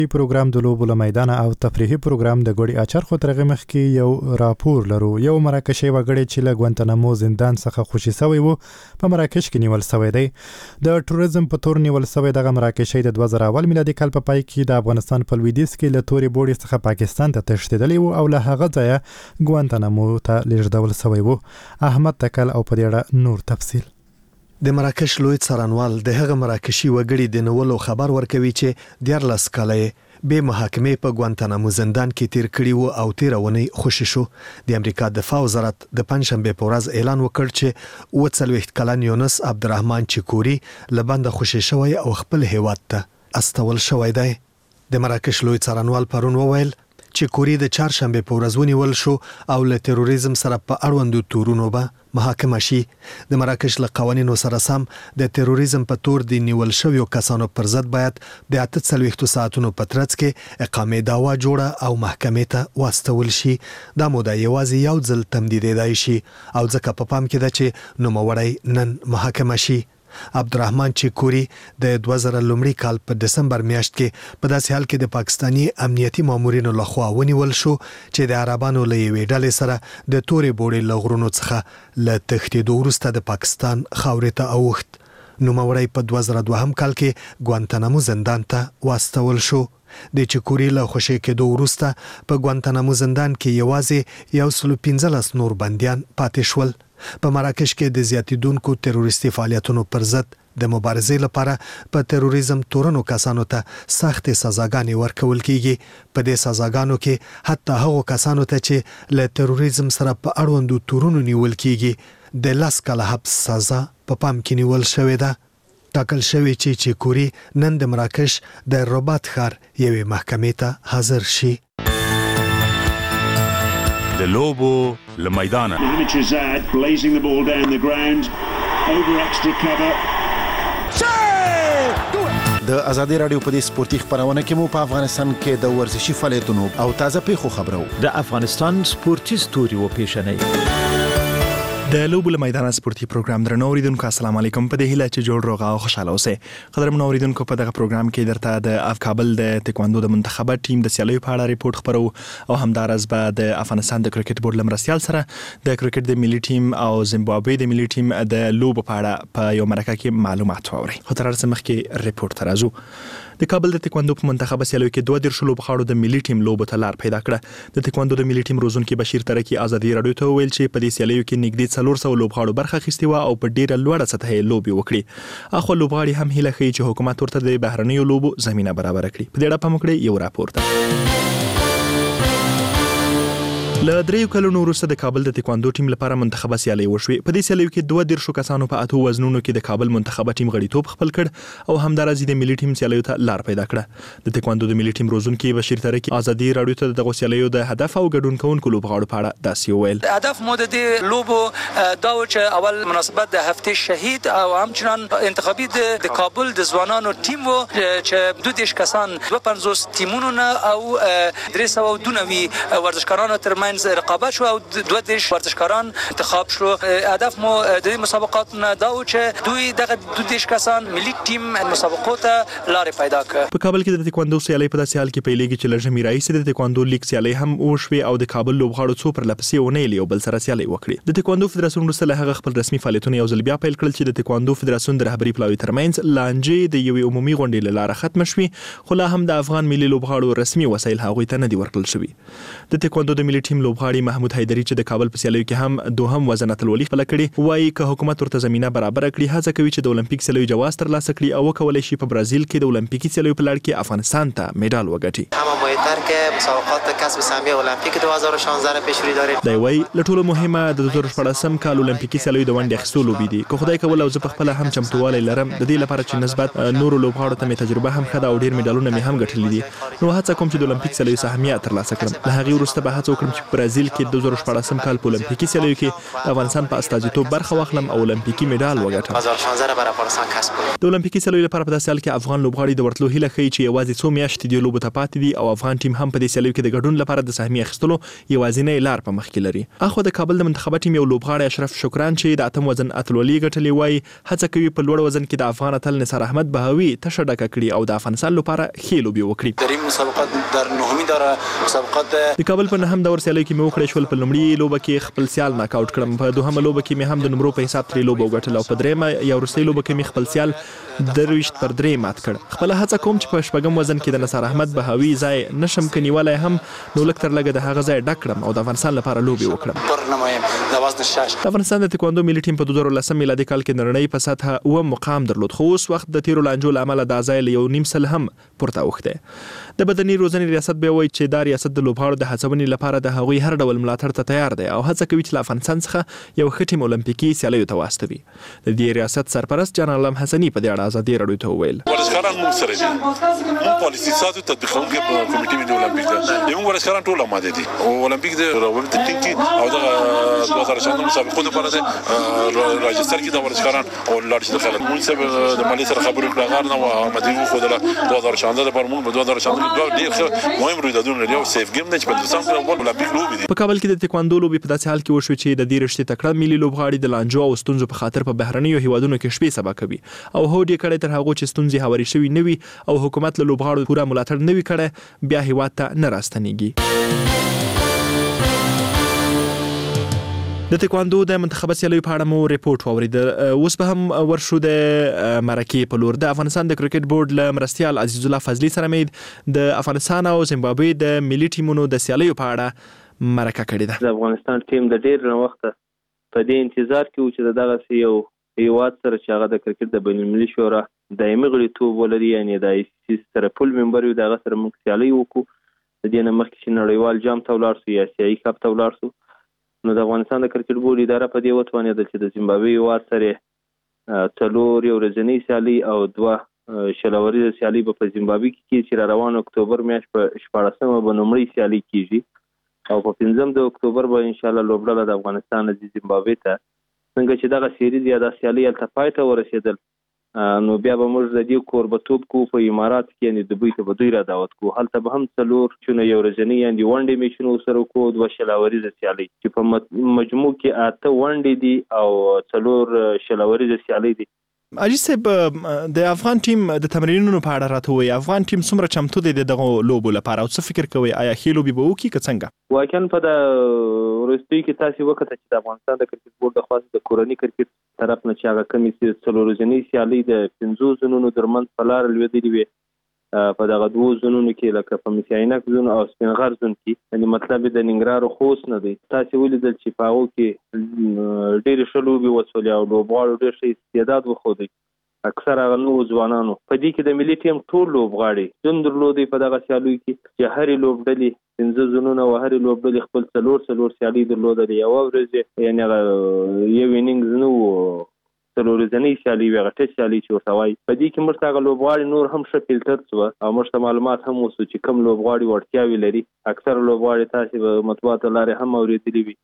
پروګرام د لوبو له میدانه او تفریحي پروګرام د ګوړې اچر خو ترغه مخ کې یو راپور لرو. یو مراکشي وګړي چې له ګوانتانامو زندان څخه خوشي شوی وو په مراکش کې نیول شوی دی. د ټوریزم په تور نیول شوی دغه مراکشي د 2000 میلادي کال په پای کې د افغانستان په لویدیځ کې له تورې بوړي څخه پاکستان ته تښتېدلی وو او له هغه ځایه ګوانتانامو ته لیږدول شوی وو. احمد تکل او په دې اړه نور تفصیل. د مراکش لوی څارنوال د هغه مراکشي وګړي د نولو خبر ورکوي چې 14 کاله به محاکمه په ګوانتانامو زندان کې تیر کړي وو او 13 ونی خوشی شو. د امریکا دفاع وزارت د پنځشنبه په ورځ اعلان وکړ چې 40 کلن یونس عبدالرحمن چکوري لبند خوشی شوی او خپل هیواد ته استول شوی دی. د مراکش لوی څارنوال پرون وویل چې کوري د چهارشنبه په ورځ ونیول شو او له تروریزم سره په اړوندو تورونو به محاکمه شي. د مراکش له قوانینو سره سم د تروریزم په تور د نیول شویو کسانو پر ضد باید د 48 ساعتونو په ترڅ کې اقامه دعوا جوړه او محکمې ته واستول شي. دا موده یوازې یو ځل تمدیدېدای شي او ځکه په پام کې ده چې نوموړی نن محاکمه شي. عبدالرحمن چکوري د 2000 لومړي کال په دسمبر میاشت کې په داسې حال کې د پاکستانی امنیتي مامورینو لخوا ونیول شو چې د عربانو له یوې ډلې سره د تورې بوړې له غرونو څخه له تښتېدو وروسته د پاکستان خاورې ته اوښت. نوموړی په 2002 کال کې ګوانتانامو زندان ته واستول شو. د چکوري له خوشی کېدو وروسته په ګوانتانامو زندان کې یوازې 115 نور بندیان پاتې شول. په مراکش کې د زیاتیدونکو تروریستي فعالیتونو پر ضد د مبارزې لپاره په تروریزم تورنو کسانو ته سخت سزاګانې ورکول کیږي. په دې سزاګانو کې حتی هغو کسانو ته چې له تروریزم سره په اړوندو تورونو نیول کیږي د 10 کاله حبس سزا په پام کې نیول شوې ده. ټاکل شوی چې چکوري نن د مراکش د رباط ښار یوې محکمې ته حاضر شي. د لوبو له میدانه blazing the ball down the ground over extra cover. د ازادي رادیو په دې سپورتي خبرونه کې مو په افغانستان کې د ورزشي فعالیتونو او تازه پیښو خبرو. د افغانستان سپورتي ستوري و پیښنې د لوبو له میدان سپورتي پروګرام درنو اوریدونکو السلام علیکم. په دې هیله چې جوړ روغ او خوشاله اوسئ. قدرمنو اوریدونکو په دغه پروګرام کې درته د کابل د تکواندو د منتخب ټیم د سیالیو په اړه ریپورت خبرو او همدارس به د افغانستان د کرکټ بورډ لمرستیال سره د کرکټ د ملي ټیم او زیمبابوې د ملي ټیم د لوبو په اړه په یو مرکه کې معلومات واوري. خو تر هر څه مخکې ریپورت راځو. د کابل د تکواندو په منتخب سیالیو کې 22 لوبغاړو د ملي ټیم لوبو ته لار پیدا کړه. د تکواندو د ملي ټیم روزونکي بشیر ترکی ازادي رادیو ته ویل چې په دې سیالیو کې نږدې 400 لوبغاړو برخه اخیستې و او په ډیره لوړه سطحه لوبي وکړي. اخو لوبغاړي هم هیله کوي چې حکومت ورته د بهرنیو لوبو زمينه برابر کړي. په دې اړه په مکړه یو راپور له 3 کلونو وروسته د کابل د تکواندو ټیم لپاره منتخبه سیالي وشوې. په دې سیالیو کې 22 کسانو په 8 وزنونو کې د کابل منتخبه ټیم غړیتوب خپل کړ او همدارس د ملي ټیم سیالیو ته لار پیدا کړه. د تکواندو د ملي ټیم روزونکي بشیر ترکی ازادي رادیو ته دغه سیالیو د هدف او ګډون کوونکو لوبغاړو په اړه داسې وویل. هدف مو د لوبو دا و چې اول مناسبت د هفته شهید او همچنان انتخابي د کابل د ځوانانو ټیم وو چې 22 کسان 52 ټیمونو او 392 ورزشکارانو ترمنځ رقابت شو او 22 ورزشکاران انتخاب شو. هدف مو د مسابقاتو دا و چې دوی دغه 22 کسان ملي ټیم مسابقو ته لارې پیدا کړ. په کابل کې د تکواندو سیالي په داسې حال کې پیلېږي چې لږه میراث د تکواندو لیګ سیالي هم وشوي او د کابل لوبغاړو څو پر لپسې ونې یو بل سره سیالي وکړي. د تکواندو فدراسیون وروسته له هغه خپل رسمي فعالیتونه یو ځل بیا پیل کړل چې د تکواندو فدراسیون د رهبری پلاوي ترمنځ لانجې د یوې عمومي غونډې له لارې ختم شوې خو لا هم د افغان ملي لوبغاړو رسمي وسایل هغوی ته نه دي ورکړل شوي. د تکواندو د ملي ټیم لوبغاړي محمود حیدری چې د کابل په سیالیو کې هم دوهم وزن اتلولي خپل کړي وایي که حکومت ورته زمينه برابر کړي هڅه کوي چې د اولمپیک سیالیو جواز ترلاسه کړي او وکولای شي په برازیل کې د اولمپیکي سیالیو په لړ کې افغانستان ته مډال وګټي. هم مهمتر که مسابقات کسب سهمیه المپیک 2016 را پیش روی داریم. دی وایي له ټولو مهمه د 2014 کال اولمپیکي سیالیو د ونډې اخیستو لوبې دي. که خدای کول او زه په خپل هم چمتووالی لرم د دې لپاره چې نسبت نورو لوبغاړو ته مې تجربه هم ښه ده او ډیر مډالونه مې هم ګټلي دي. نو هڅه کوم چې د اولمپیک سیالیو سهمیه ترلاسه کړم. له هغې وروسته به هڅه وکړم چې په برازیل کې 2014 کال په اولمپیکي سیالیو کې د افغانستان په استازیتوب برخه واخلم او اولمپیکي مډال وګټم. 2016 برای افغانستان کسب کړم. د اولمپیکي سیالیو لپاره په داسې حال کې افغان لوبغاړي د ورتلو هیله کوي چې یوازې څو میاشتې د لوبو ته پاتې دي او افغان ټیم هم په دې سیالیو کې د ګډون لپاره د سهمیې اخیستلو یوازینی لار په مخ کې لري. اخو د کابل د منتخب ټیم یو لوبغاړی اشرف شکران چې د 8 وزن اتلولي ګټلې وایي هڅه کوي په لوړ وزن کې د افغان اتل نثار احمد بهاوي تشه ډکه کړي او د افغانستان لپاره ښې لوبې وکړي. داریم مسابقات در نهمین دوره مسابقات د کابل په نهم دور سیالۍ کې مې وکړې شول. په لومړي لوبه کې خپل سیال ناک آوټ کړم، په دوهمه لوبه کې مې هم د نمرو په حساب ترې لوبه وګټله او په درېیمه یا وروستۍ لوبه کې مې خپل سیال 23-3 مات کړ. خپله هڅه کوم چې په شپږم وزن کې د نثار احمد بهاوي ځای نشم کنیولی هم، نو لږ تر لږه د هغه ځای ډک کړم او د افغانستان لپاره لوبې وکړم. د وزن 6 د افغانستان د تکواندو ملي ټیم په 2010 میلادي کال کې نړۍ په سطحه اووم مقام درلود، خو اوس وخت د تیرو لانجو له امله دا ځای له 1.5 سل هم پورته اوښتی. د بدني روزنې ریاست بیا وایي چې دا ریاست د لوبغاړو د هڅونې لپاره د هغوی هر ډول ملاتړ ته تیار دی او هڅه کوي چې له افغانستان څخه یو ښه ټیم اولمپیکي سیالیو ته واستوي. د دې ریاست سرپرست جان علم حسني په دې اړه ازادي راډیو ته وویل: ورزشکاران موږ سره دي، موږ پالیسي ساتو، تطبیقوونکي په کمیټې ملي اولمپیک ده، موږ ورزشکاران ټول آماده دي او اولمپیک د روابط ټیم کې او د 2014 مسابقو لپاره د راجستر کې د ورزشکاران او لاړ شي د خلک موږ سره د مالی سره خبرې کړه غار نه و آمده وو خو د 2014 لپاره موږ په 2014 کې ډېر مهم رویدادونه لري او سیف ګیم نه چې په دسمبر کې اولمپیک لوبي دي. په کابل کې د تکواندو لوبي په داسې حال کې وشو چې د دې رشتې تکړه ملي لوبغاړي د لانجو او ستونزو په خاطر په بهرنیو هیوادونو کې شپې سبا کوي او هوډ یې کړی تر هغه چې ستونزې هواري شوي نه وي او حکومت له لوبغاړو پوره ملاتړ نه وي کړی بیا هیواد ته نه راستنیږي. د تکواندو د منتخب سیالیو په اړه مو ریپورت واوریدل. اوس به هم ورشو د مرکې په لور. د افغانستان د کرکټ بورډ له مرستیال عزیز الله فضلي سره مې د افغانستان او زیمبابوې د ملي ټیمونو د سیالیو په اړه مرکه کړې ده. د افغانستان ټیم د ډېر وخت په دې انتظار کې و چې دغه یو هیواد سره چې هغه د کرکټ د بین المللي شورا دایمي غړیتوب ولري، یعنې د ICC سره فل ممبر وي، دغه سره موږ سیالۍ وکړو. د دې نه مخکې چې نړیوال جام ته ولاړ سو یا آسیایي کپ ته ولاړ سو، نو د افغانستان د کرکټ بورډ اداره په دې وتوانېدل چې د زیمبابوې هیواد سره 4 یو ورځنۍ سیالۍ او 2 شلوریزه سیالۍ به په زیمبابوې کې چې را روان اکتوبر میاشت په 14مه به لومړۍ سیالۍ کیږي او په 5 د اکتوبر به ان شاء الله لوبډله د افغانستان د زیمبابوې ته څنګه چې دغه سیریز یا د سیالۍ هلته پای ته ورسېدل، نو بیا به موږ د دې کوربتوب کوو په امارات کې، یعنې دوبۍ ته به دوی را دعوت کوو. هلته به هم 4 چونه یو ورځنۍ یعنې ونډې میچونه ورسره کوو، 2 شلوریزه سیالۍ چې په مجموع کې 8 ونډې دي او 4 شلوریزه سیالۍ دي. عجیب صاحب، د افغان ټیم د تمرینونو په اړه راته وایي، افغان ټیم څومره چمتو دی دغه لوبو لپاره او څه فکر کوئ آیا ښې لوبې به وکړي که څنګه؟ واقعا په د وروستیو کې تاسې وکړه چې د افغانستان د کرکټ بورډ د خوا د کورني کرکټ طرف نه چې هغه کمې 4 ورځنۍ سیالۍ د 5 زونونو ترمنځ په لاره لوېدلې وې، په دغه 2 زونونو کې لکه په مسیعینک زون او سپین غر زون کې، یعنې مطلب د ننګرهار خوست نه دی. تاسې ولیدل چې په هغو کې ډېرې ښه لوبې وشولې او لوبغاړو ډېر ښه استعداد وښودی. اکثر هغه نوو ځوانانو په دې کې د ملي ټیم ټول لوبغاړي ژوند درلودی په دغه سیالیو کې چې هرې لوبډلې 5 زونونه او هرې لوبډلې خپل 4 سیالۍ درلودلې. یوه ورځ یعنې هغه یو انینګز نه و، 4 ورځنۍ سیالۍ وې، هغه ټیسټ سیالۍ چې ورته وایي. په دې کې موږ ته هغه لوبغاړي نور هم ښه فلټر شوه او موږ ته معلومات هم وشو چې کوم لوبغاړي وړتیاوې لري. اکثر لوبغاړي تاسې به مطبوعاتو لارې هم اورېدلي وي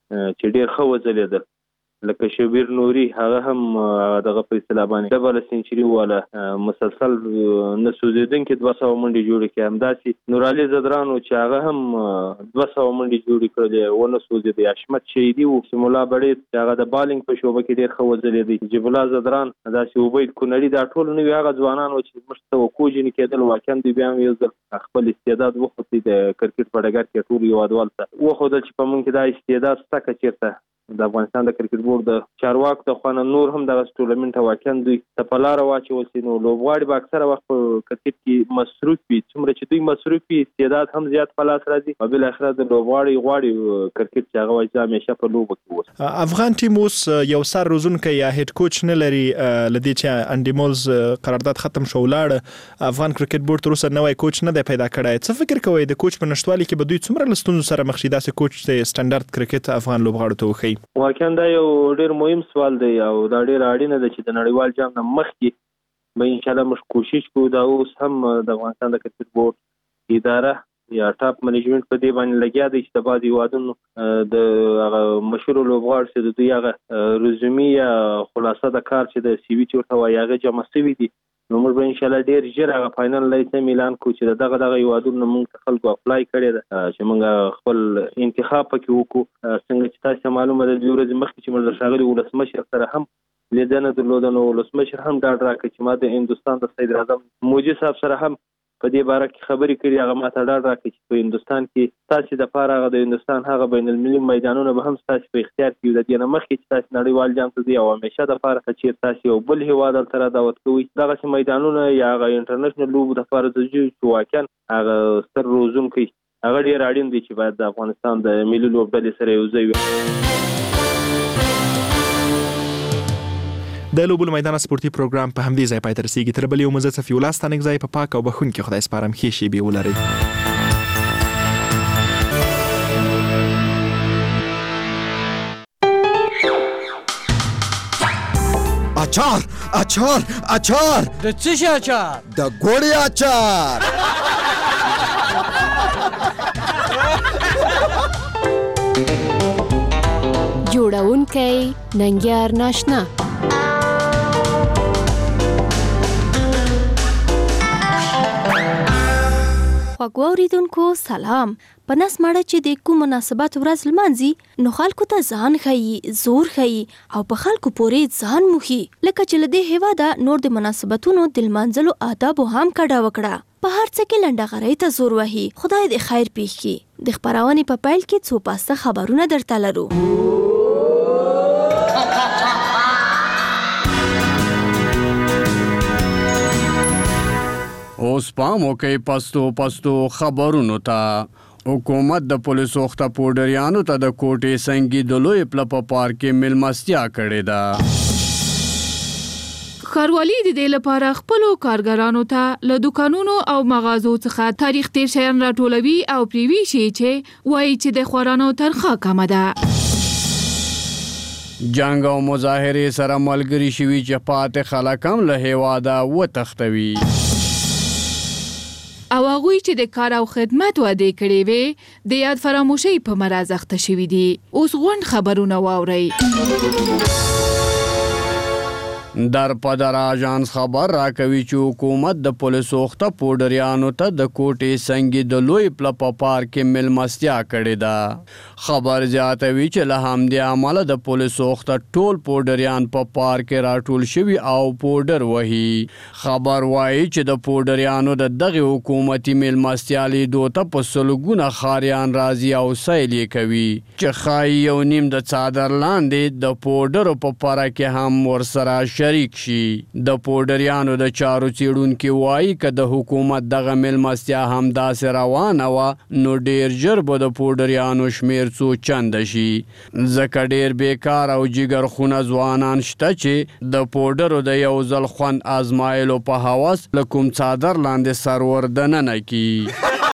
چې ډېر ښه وځلېدل، لکه شبیر نوري، هغه هم دغه په اصطلاح باندې ډبل سنچري والا مسلسل نه سوځېدونکي 200 منډې جوړې کړې. همداسې نورعلي زدران و چې هغه هم 200 منډې جوړې کړلې ونه سوځېدی. حشمت شهیدي و، سیمولا بړې چې هغه د بالینګ په شعبه کې ډېر ښه وځلېدی. جیب الله زدران، داسې عبید کونړي، دا ټول نوي هغه ځوانان و چې موږ ته توقع ځینې کېدل. واقعا دوی بیا هم یو ځل خپل استعداد وښودی د کرکټ په ډګر کې ټولو هیوادوالو ته وښودل چې په موږ کې دا استعداد شته که چېرته د افغانستان د کرکټ بورډ د چارواکو د خوا نه نور هم دغه ټورنمنټ ته واقعا دوی ته په لاره واچول شي، نو لوبغاړي به اکثره وخت په کرکټ کې مصروف وي. څومره چې دوی مصروف وي استعداد هم زیات په لاس راځي او بالاخره د لوبغاړي غواړي کرکټ چې هغه وایي چې همیشه په لوبو کې اوسي. افغان ټیم اوس یو سر روزونکی یا هیډ کوچ نه لري، له دې چې انډي مولز قرارداد ختم شو ولاړ، افغان کرکټ بورډ تر اوسه نوی کوچ نه دی پیدا کړی. څه فکر کوئ د کوچ په نشتوالي کې به دوی څومره له ستونزو سره مخ شي داسې کوچ چې سټنډرډ کرکټ افغان لوبغاړو ته وښیي؟ واقعا دا یو ډېر مهم سوال دی او دا ډېر اړینه ده چې د نړیوال جام نه مخکې به انشاءالله موږ کوشش کوو. دا اوس هم د افغانستان د کرکټ بورډ اداره یا ټاپ منیجمنت په دې باندې لګیا دی چې د بعضې هیوادونو د هغه مشهورو لوبغاړو چې د دوی هغه رزومي یا خلاصه د کار چې د سی وي چې ورته وایي هغه جمع شوي دي، نو موږ به انشاءالله ډېر ژر هغه فاینل لیست هم اعلان کړو چې دغه هیوادونو موږ ته خلکو اپلای کړی ده چې موږ خپل انتخاب پکې وکړو. څنګه چې تاسو معلومه ده 2 ورځې مخکې چې موږ د ښاغلي ولسمشر سره هم لیدنه درلوده، نو ولسمشر هم ډاډ راکړ چې ما د هندوستان د صدر اعظم مودي صاحب سره هم په دې باره کې خبرې کړي، هغه ماته ډاډ راکړي چې په هندوستان کې ستاسې دپاره هغه د هندوستان هغه بین المللي میدانونه به هم ستاسې په اختیار کې وي. د دې نه مخکې چې تاسې نړیوال جام ته ځئ او همیشه دپاره که چېرې تاسې یو بل هېواد هلته را دعوت کوئ، دغسې میدانونه یا هغه انټرنیشنل لوبو دپاره ځو چې واقعا هغه ستر روزونکی هغه ډېر اړین دی چې باید د افغانستان د ملي لوبډلې سره یو ځای وي. د لوبو له میدانه سپورتي پروګرام په همدې ځای پای ته رسیږي. تر بل یو مزه صفي الله ستانک ځای په پاک او بخښونکي خدای سپارم. ښې شېبې ولرئ. اچار اچار اچار د څه شي اچار؟ د ګوړې اچار. جوړونکی ننګیار ناشنا. خوږو اوریدونکو سلام. په نس ماړه چې د کوم مناسبت ورځ لمانځي نو خلکو ته ځان ښیي، زور ښیي او په خلکو پورې ځان موښي. لکه چې له دې هېواده نور د مناسبتونو د لمانځلو آدابو هم کډه وکړه. په هر څه کې لنډغرۍ ته زور وهي. خدای دې خیر پېښ کړي. د خپرونې په پیل کې څو پاسته خبرونه درته لرو. اوس پام وکئ پستو پستو خبرونو ته. حکومت د پولیسو خته پوډریانو ته د کوټې سنګي د لوی پله په پارک کې میلمستیا کړې ده. ښاروالي د دې لپاره خپلو کارګرانو ته له دوکانونو او مغازو څخه تاریخ تیر شیان راټولوي او پرې ویشي چې وایي چې د خوارانو تنخواه کمه ده. جنګ او مظاهرې سره ملګري شوي چې پاتې خلک هم له هېواده وتښتوي. او هغوی چې د کار او خدمت وعدې کړې وې د یاد فراموشۍ په مرض اخته شوي دي. اوس غونډ خبرونه واورئ. در په در اژانس خبر راکوي چې حکومت د پولیسو خته پوډریانو ته د کوټې سنګي د لوی پله په پارک کې میلمستیا کړې ده. خبر زیاتوي چې له همدې امله د پولیسو خته ټول پوډریان په پارک کې راټول شوي او پوډر وهي. خبر وایي چې د پوډریانو د دغې حکومتي میلمستیا لیدو ته په سلګونه ښاریان راځي او سیل یې کوي چې ښایي یو نیم د څادر لاندې د پوډرو په پره کې هم ورسره شریک شي. د پوډریانو د چارو څیړونکي وایي که د حکومت دغه میلمستیا هم داسې روانه وه نو ډیر ژر به د پوډریانو شمیر څو چنده شي. ځکه ډیر بیکار او جګرخونه ځوانان شته چې د پوډرو د یو ځل خوند ازمایلو په هوس له کوم څادر لاندې سر ور دننه کي.